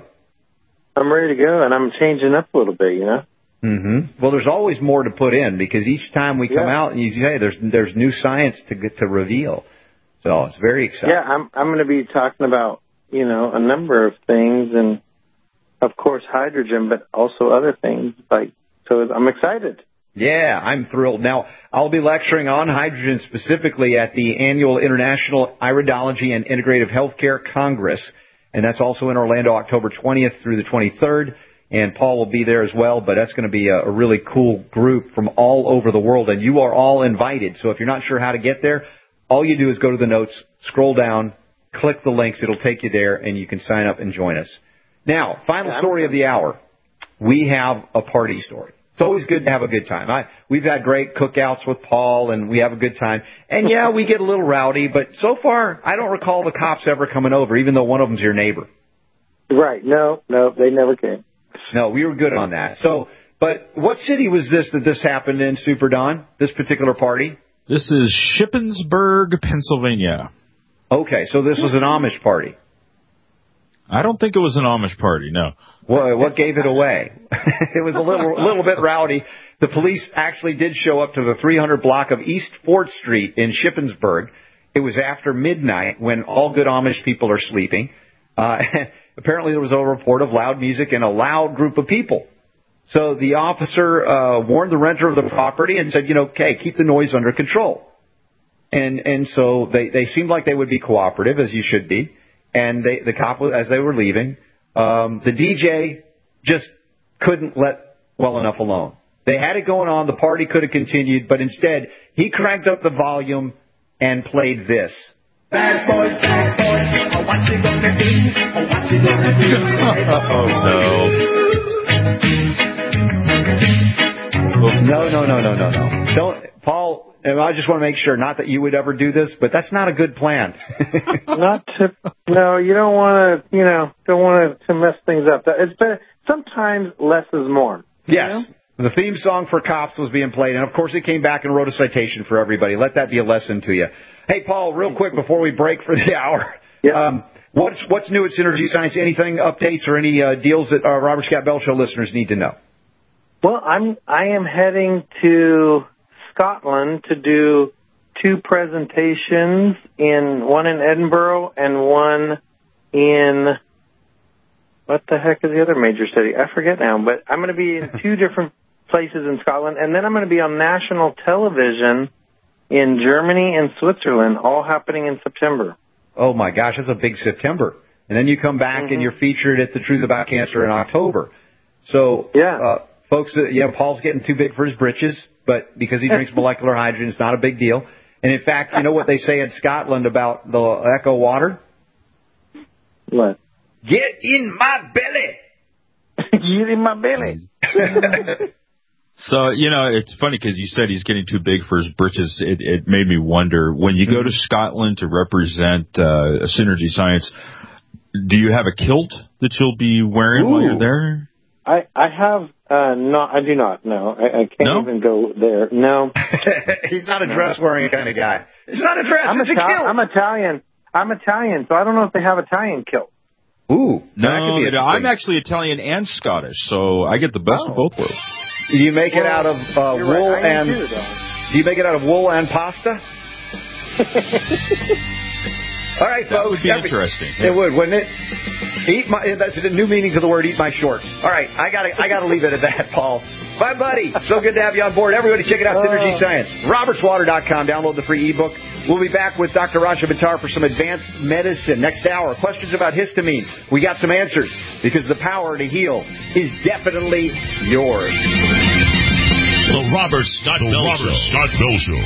I'm ready to go, and I'm changing up a little bit, you know? Mm-hmm. Well, there's always more to put in because each time we come yeah. out and you say, hey, there's there's new science to get to reveal. So it's very exciting. Yeah, I'm I'm going to be talking about, you know, a number of things, and of course hydrogen, but also other things. Like, so I'm excited. Yeah, I'm thrilled. Now, I'll be lecturing on hydrogen specifically at the annual International Iridology and Integrative Healthcare Congress, and that's also in Orlando, October twentieth through the twenty-third. And Paul will be there as well, but that's going to be a, a really cool group from all over the world, and you are all invited. So if you're not sure how to get there, all you do is go to the notes, scroll down, click the links. It'll take you there, and you can sign up and join us. Now, final story of the hour. We have a party story. It's always good to have a good time. I, we've had great cookouts with Paul, and we have a good time. And, yeah, we get a little rowdy, but so far I don't recall the cops ever coming over, even though one of them's your neighbor. Right. No, no, they never came. No, we were good on that. So, but what city was this that this happened in, Super Don, this particular party? This is Shippensburg, Pennsylvania. Okay, so this was an Amish party. I don't think it was an Amish party, no. Well, what gave it away? It was a little little bit rowdy. The police actually did show up to the three hundred block of East fourth Street in Shippensburg. It was after midnight when all good Amish people are sleeping. Uh, apparently there was a report of loud music and a loud group of people. So the officer uh, warned the renter of the property and said, you know, okay, keep the noise under control. And and so they, they seemed like they would be cooperative, as you should be. And they, the cop, as they were leaving, um, the D J just couldn't let well enough alone. They had it going on. The party could have continued, but instead he cranked up the volume and played this. Bad boys, bad boys, oh, what you gonna do? Oh, what you gonna do? Oh, no. No, no, no, no, no, no. Don't, Paul, I just want to make sure, not that you would ever do this, but that's not a good plan. Not to, no, you don't want to, you know, don't want to mess things up. It's better, sometimes less is more. Yes. Know? The theme song for Cops was being played, and of course he came back and wrote a citation for everybody. Let that be a lesson to you. Hey, Paul, real quick before we break for the hour, yeah. um, what's what's new at Synergy Science? Anything, updates, or any uh, deals that our Robert Scott Bell Show listeners need to know? Well, I'm I am heading to Scotland to do two presentations, in one in Edinburgh and one in, what the heck is the other major city? I forget now, but I'm going to be in two different places in Scotland, and then I'm going to be on national television in Germany and Switzerland, all happening in September. Oh, my gosh, that's a big September. And then you come back mm-hmm. and you're featured at The Truth About Cancer in October. So, yeah. uh, folks, uh, yeah, Paul's getting too big for his britches, but because he drinks molecular hydrogen, it's not a big deal. And, in fact, you know what they say in Scotland about the Echo water? What? Get in my belly. Get in my belly. So, you know, it's funny because you said he's getting too big for his britches. It, it made me wonder, when you go to Scotland to represent uh, Synergy Science, do you have a kilt that you'll be wearing Ooh. while you're there? I, I have uh, not. I do not. No, I, I can't no? even go there. No. He's not a dress-wearing kind of guy. It's not a dress. I'm it's Ital- a kilt. I'm Italian. I'm Italian, so I don't know if they have Italian kilt. Ooh, no, I'm actually Italian and Scottish, so I get the best oh. of both worlds. Do you make well, it out of uh, wool right. and? Do, do you make it out of wool and pasta? All right, that folks. Would be That'd interesting. Be, it would, wouldn't it? Eat my. That's the new meaning to the word "eat my shorts." All right, I got to. I got to leave it at that, Paul. Bye, buddy. So good to have you on board. Everybody, check it out. Synergy uh, Science. Roberts Water dot com. Download the free ebook. We'll be back with Doctor Raja Bhattar for some advanced medicine next hour. Questions about histamine. We got some answers because the power to heal is definitely yours. The Robert Scott the Bell Robert Show. Scott Bell Show.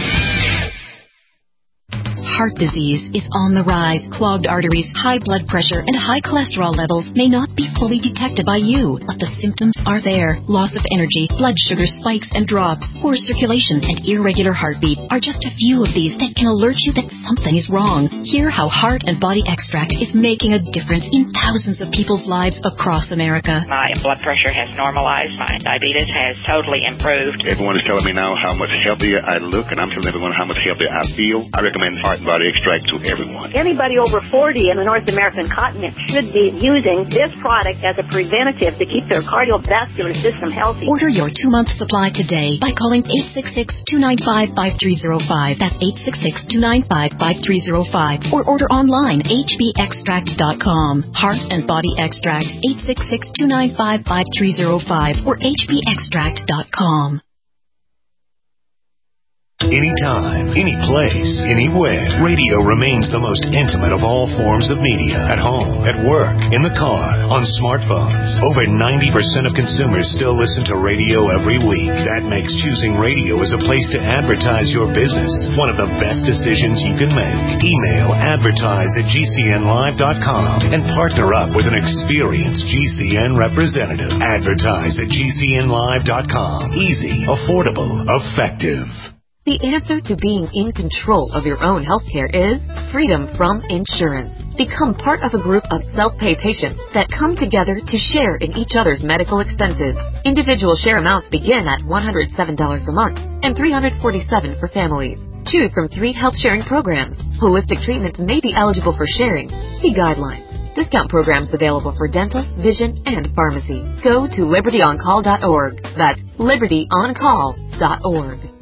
Heart disease is on the rise. Clogged arteries, high blood pressure, and high cholesterol levels may not be fully detected by you, but the symptoms are there. Loss of energy, blood sugar spikes and drops, poor circulation, and irregular heartbeat are just a few of these that can alert you that something is wrong. Hear how Heart and Body Extract is making a difference in thousands of people's lives across America. My blood pressure has normalized. My diabetes has totally improved. Everyone is telling me now how much healthier I look, and I'm telling everyone how much healthier I feel. I recommend Heart and Body Extract to everyone. Anybody over forty in the North American continent should be using this product as a preventative to keep their cardiovascular system healthy. Order your two-month supply today by calling eight six six, two nine five, five three zero five. That's eight six six, two nine five, five three zero five. Or order online, h b extract dot com. Heart and Body Extract, eight six six, two nine five, five three zero five or h b extract dot com. Anytime, any place, anywhere. Radio remains the most intimate of all forms of media. At home, at work, in the car, on smartphones. Over ninety percent of consumers still listen to radio every week. That makes choosing radio as a place to advertise your business one of the best decisions you can make. Email advertise at g c n live dot com and partner up with an experienced G C N representative. Advertise at g c n live dot com. Easy, affordable, effective. The answer to being in control of your own healthcare is freedom from insurance. Become part of a group of self-pay patients that come together to share in each other's medical expenses. Individual share amounts begin at one hundred seven dollars a month and three hundred forty-seven dollars for families. Choose from three health sharing programs. Holistic treatments may be eligible for sharing. See guidelines. Discount programs available for dental, vision, and pharmacy. Go to liberty on call dot org. That's liberty on call dot org.